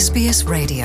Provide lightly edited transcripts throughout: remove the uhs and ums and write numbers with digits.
SBS Radio.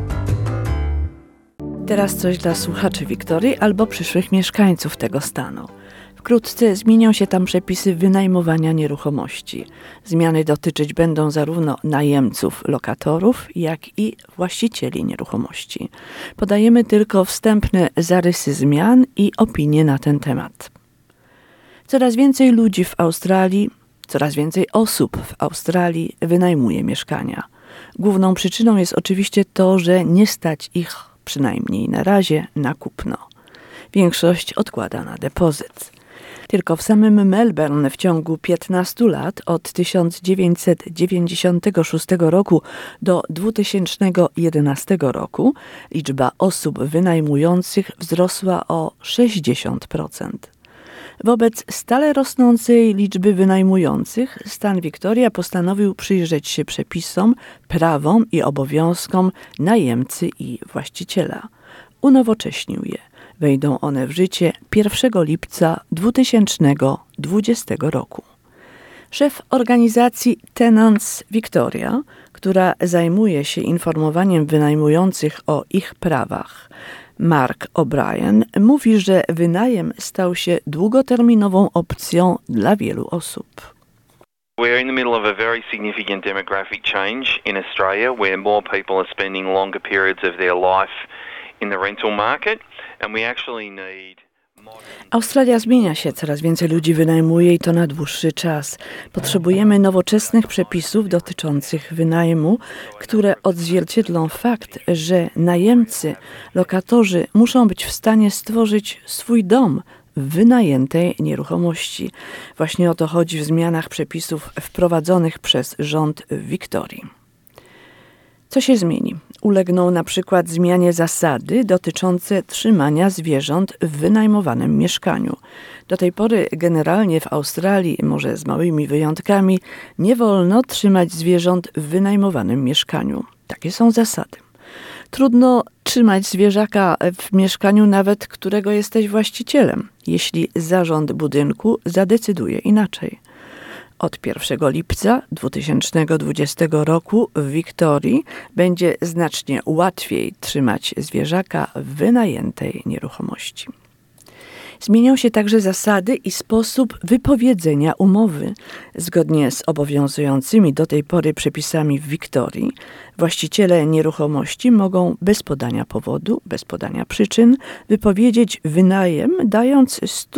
Teraz coś dla słuchaczy Wiktorii albo przyszłych mieszkańców tego stanu. Wkrótce zmienią się tam przepisy wynajmowania nieruchomości. Zmiany dotyczyć będą zarówno najemców, lokatorów, jak i właścicieli nieruchomości. Podajemy tylko wstępne zarysy zmian i opinie na ten temat. Coraz więcej ludzi w Australii, coraz więcej osób w Australii wynajmuje mieszkania. Główną przyczyną jest oczywiście to, że nie stać ich, przynajmniej na razie, na kupno. Większość odkłada na depozyt. Tylko w samym Melbourne w ciągu 15 lat, od 1996 roku do 2011 roku, liczba osób wynajmujących wzrosła o 60%. Wobec stale rosnącej liczby wynajmujących stan Victoria postanowił przyjrzeć się przepisom, prawom i obowiązkom najemcy i właściciela. Unowocześnił je. Wejdą one w życie 1 lipca 2020 roku. Szef organizacji Tenants Victoria, która zajmuje się informowaniem wynajmujących o ich prawach, Mark O'Brien, mówi, że wynajem stał się długoterminową opcją dla wielu osób. We're in the middle of a very significant demographic change in Australia, where more people are spending longer periods of their life in the rental market, and we actually need... Australia zmienia się, coraz więcej ludzi wynajmuje i to na dłuższy czas. Potrzebujemy nowoczesnych przepisów dotyczących wynajmu, które odzwierciedlą fakt, że najemcy, lokatorzy muszą być w stanie stworzyć swój dom w wynajętej nieruchomości. Właśnie o to chodzi w zmianach przepisów wprowadzonych przez rząd w Wiktorii. Co się zmieni? Ulegną na przykład zmianie zasady dotyczące trzymania zwierząt w wynajmowanym mieszkaniu. Do tej pory generalnie w Australii, może z małymi wyjątkami, nie wolno trzymać zwierząt w wynajmowanym mieszkaniu. Takie są zasady. Trudno trzymać zwierzaka w mieszkaniu nawet, którego jesteś właścicielem, jeśli zarząd budynku zadecyduje inaczej. Od 1 lipca 2020 roku w Wiktorii będzie znacznie łatwiej trzymać zwierzaka w wynajętej nieruchomości. Zmienią się także zasady i sposób wypowiedzenia umowy. Zgodnie z obowiązującymi do tej pory przepisami w Wiktorii, właściciele nieruchomości mogą bez podania powodu, bez podania przyczyn wypowiedzieć wynajem, dając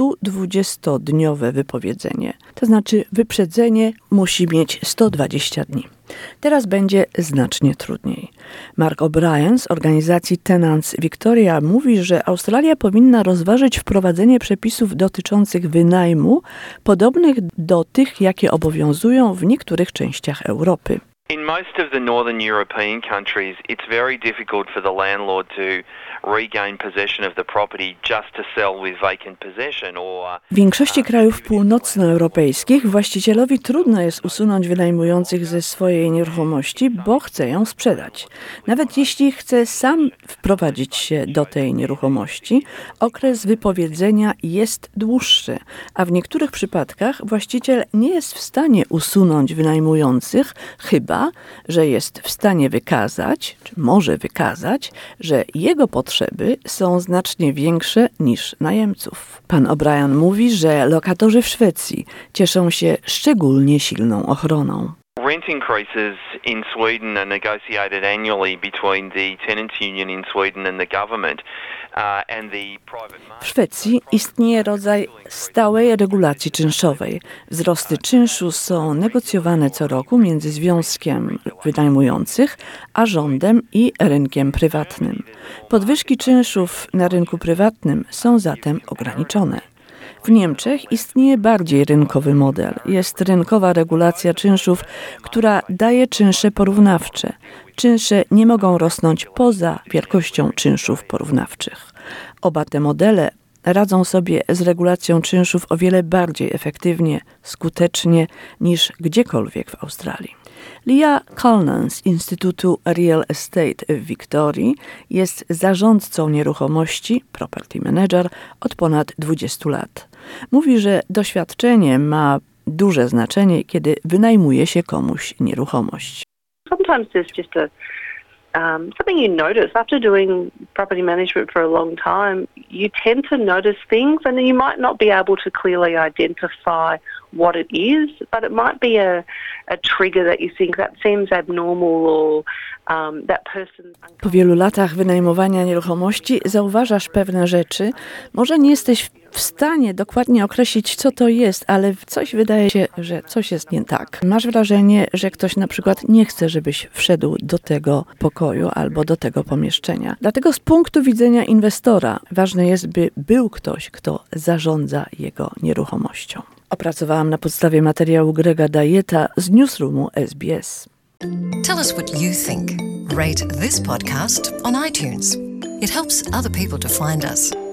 120-dniowe wypowiedzenie. To znaczy wyprzedzenie musi mieć 120 dni. Teraz będzie znacznie trudniej. Mark O'Brien z organizacji Tenants Victoria mówi, że Australia powinna rozważyć wprowadzenie przepisów dotyczących wynajmu, podobnych do tych, jakie obowiązują w niektórych częściach Europy. In most of the northern European countries, it's very difficult for the landlord to regain possession of the property just to sell with vacant possession or... W większości krajów północnoeuropejskich właścicielowi trudno jest usunąć wynajmujących ze swojej nieruchomości, bo chce ją sprzedać. Nawet jeśli chce sam wprowadzić się do tej nieruchomości, okres wypowiedzenia jest dłuższy, a w niektórych przypadkach właściciel nie jest w stanie usunąć wynajmujących, chyba że jest w stanie wykazać, czy może wykazać, że jego potrzeby są znacznie większe niż najemców. Pan O'Brien mówi, że lokatorzy w Szwecji cieszą się szczególnie silną ochroną. Rent increases in Sweden are negotiated annually between the tenants union in Sweden and the government. W Szwecji istnieje rodzaj stałej regulacji czynszowej. Wzrosty czynszu są negocjowane co roku między związkiem wynajmujących a rządem i rynkiem prywatnym. Podwyżki czynszów na rynku prywatnym są zatem ograniczone. W Niemczech istnieje bardziej rynkowy model. Jest rynkowa regulacja czynszów, która daje czynsze porównawcze. Czynsze nie mogą rosnąć poza wielkością czynszów porównawczych. Oba te modele radzą sobie z regulacją czynszów o wiele bardziej efektywnie, skutecznie niż gdziekolwiek w Australii. Leah Cullen z Instytutu Real Estate w Wiktorii jest zarządcą nieruchomości, property manager, od ponad 20 lat. Mówi, że doświadczenie ma duże znaczenie, kiedy wynajmuje się komuś nieruchomość. Sometimes there's just something you notice after doing property management for a long time. You tend to notice things, and you might not be able to clearly identify what it is, but it might be a trigger that you think that seems abnormal, or that person. Po wielu latach wynajmowania nieruchomości zauważasz pewne rzeczy. Może nie jesteś w stanie dokładnie określić, co to jest, ale coś wydaje się, że coś jest nie tak. Masz wrażenie, że ktoś na przykład nie chce, żebyś wszedł do tego pokoju albo do tego pomieszczenia. Dlatego z punktu widzenia inwestora ważne jest, by był ktoś, kto zarządza jego nieruchomością. Opracowałam na podstawie materiału Grega Dajeta z Newsroomu SBS. Tell us what you think. Rate this podcast on iTunes. It helps other people to find us.